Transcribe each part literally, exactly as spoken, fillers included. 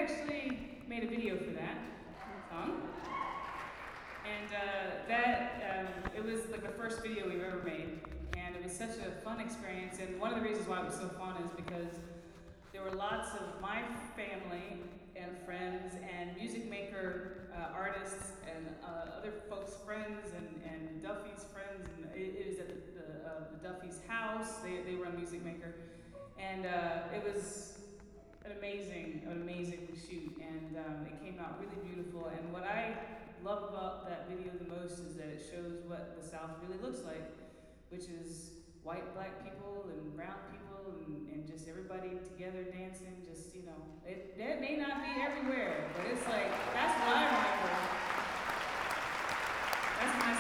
actually made a video for that song. And uh, that, um, it was like the first video we've ever made. And it was such a fun experience. And one of the reasons why it was so fun is because there were lots of my family and friends and music maker uh, artists and uh, other folks' friends and, and Duffy's friends. And it, it was at the, the, uh, the Duffy's house. They, they run Music Maker. And uh, it was an amazing, an amazing shoot. And um, it came out really beautiful. And what I love about that video the most is that it shows what the South really looks like, which is white, black people and brown people and, and just everybody together dancing, just, you know, it, that may not be everywhere, but it's like, that's what I remember. That's my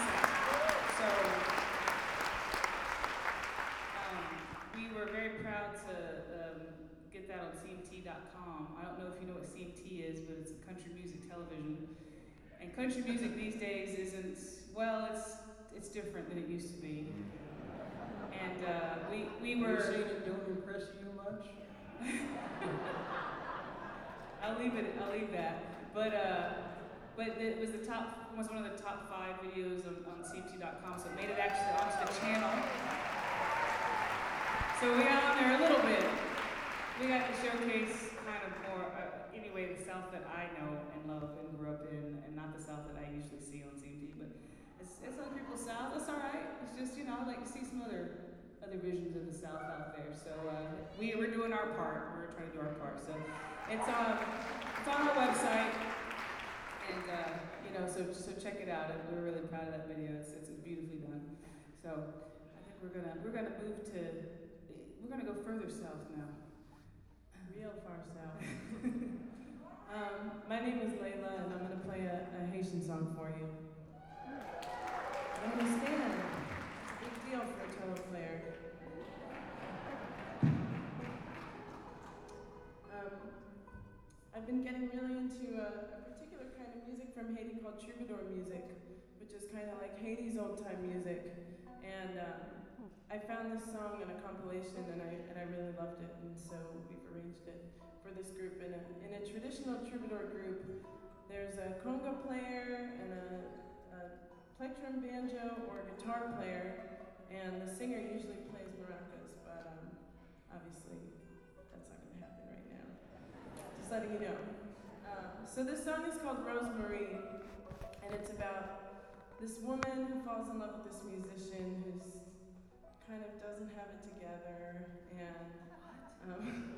South. So, um, we were very proud to um, get that on C M T dot com. I don't know if you know what C M T is, but it's a country music television. And country music these days isn't, well, it's it's different than it used to be. And uh, we we were. Are you saying it don't impress you much? I'll leave it. I'll leave that. But uh, but it was the top was one of the top five videos on, on C M T dot com, so it made it actually onto the channel. So we got on there a little bit. We got to showcase kind of more, uh, anyway, the South that I know and love and grew up in, and not the South that I usually see on C M T. But it's, it's other people's South. That's all right. It's just, you know, I like to see some other other visions of the South out there. So uh, we we're doing our part. We're trying to do our part. So it's on it's on our website, and uh, you know, so so check it out. And we're really proud of that video. It's it's beautifully done. So I think we're gonna we're gonna move to we're gonna go further south now. Real far south. um, my name is Layla, and I'm going to play a, a Haitian song for you. I understand. It's a big deal for a cello player. Um, I've been getting really into a, a particular kind of music from Haiti called troubadour music, which is kind of like Haiti's old-time music. And um, I found this song in a compilation, and I and I really loved it, and so we've arranged it for this group. In a in a traditional troubadour group, there's a conga player and a, a plectrum banjo or guitar player, and the singer usually plays maracas, but um, obviously that's not going to happen right now. Just letting you know. Um, so this song is called Rosemary, and it's about this woman who falls in love with this musician who's kind of doesn't have it together, and um,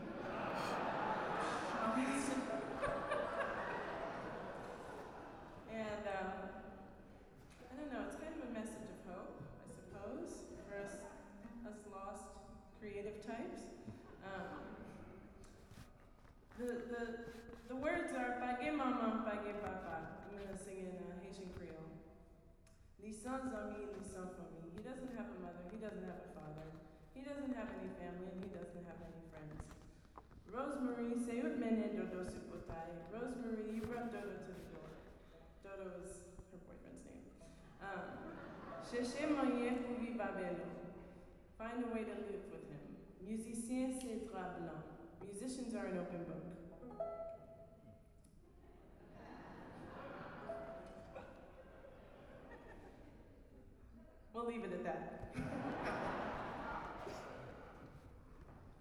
and um, I don't know. It's kind of a message of hope, I suppose, for us, us lost creative types. Um, the the the words are "Page maman, page papa." I'm gonna sing in uh, Haitian Creole. Ni sans ami, ni sans famille. He doesn't have a mother, he doesn't have a father, he doesn't have any family, and he doesn't have any friends. Rosemary, c'est ut mene dodo supotai. Rosemary, you brought Dodo to the door. Dodo is her boyfriend's name. Um, Cherchez moyen pour vivre avec lui. Find a way to live with him. Musicien, c'est drap blanc. Musicians are an open book. We'll leave it at that.